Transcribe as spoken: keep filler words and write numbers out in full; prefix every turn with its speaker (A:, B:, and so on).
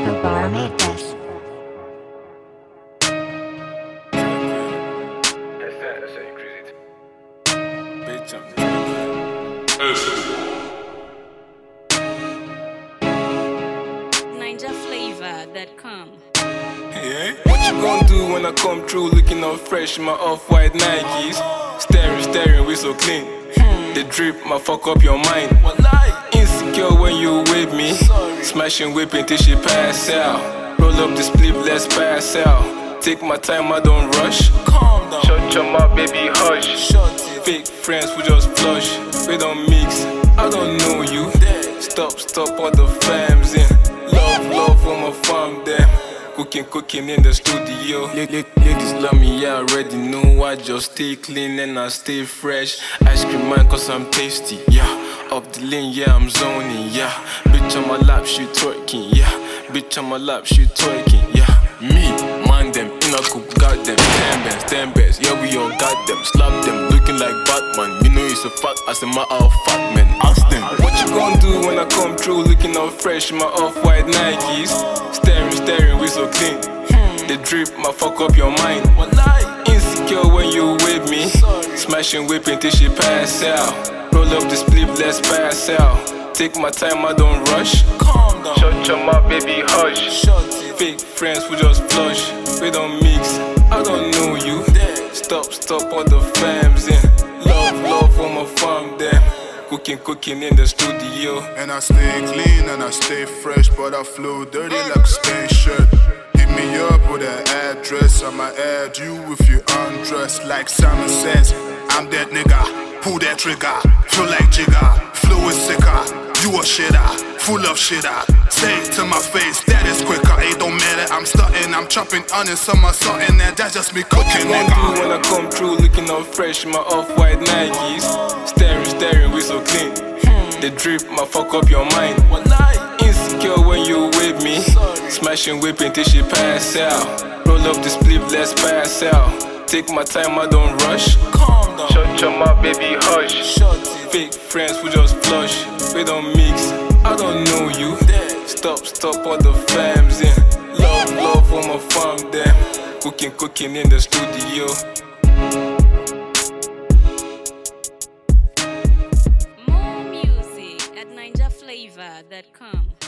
A: Escobar made this.
B: Ninja Flavor dot com.
C: Yeah. What you gonna do when I come through looking all fresh in my off-white Nikes? Staring, staring, we so clean. They drip, my fuck up your mind. Insecure when you with me. Smashing, whipping till she pass out. Roll up the split, let's pass out. Take my time, I don't rush. Calm down. Shut your mouth, baby, hush. Fake friends, we just flush. We don't mix, I don't know you. Stop, stop all the fams in. Love, love for my fam, them. Cooking, cooking in the studio. Ladies love me, yeah, I already know. I just stay clean and I stay fresh. Ice cream man, cause I'm tasty, yeah. Up the lane, yeah, I'm zoning, yeah. Bitch on my lap, she twerking, yeah. Bitch on my lap, she twerking, yeah. Me, man them, in a cook, got them. Ten bands, ten bands, yeah, we all got them. Slap them, looking like Batman. You know it's a fact, as a matter of fact, man. Ask them, what you gonna do when I come through looking all fresh in my off-white Nikes? Staring, staring, we so clean. They drip, my fuck up your mind. Insecure when you with me. Smashing, whipping till she pass out. Roll up the split, let's pass out. Take my time, I don't rush. Calm down. Shut your mouth, baby, hush. Fake friends, we just flush. We don't mix, I don't know you. Stop, stop all the fams in. Love, love for my fam, them. Cooking, cooking in the studio.
D: And I stay clean and I stay fresh, but I flow dirty like a Spain shirt. Hit me up with an address, I'ma add you if you undress. Like Simon says, I'm that nigga. Pull that trigger, feel like Jigga. Flow is sicker, you a shitter, full of shitter. Say it to my face, that is quicker. It don't matter, I'm stunting, I'm chopping onions on my something, and that's just me cooking,
C: nigga. What when I come through looking all fresh in my off-white Nikes? Staring, staring, we so clean. They drip, my fuck up your mind. Insecure when you with me. Smashing, whipping till she pass out. Roll up the split, let's pass out. Take my time, I don't rush. Calm down. Shut your mouth, baby, hush. Fake friends, we just flush. We don't mix, I don't know you. Stop, stop all the fams in. Love, love for my fam, them. Cooking, cooking in the studio.
B: More music at Ninja Flavor dot com.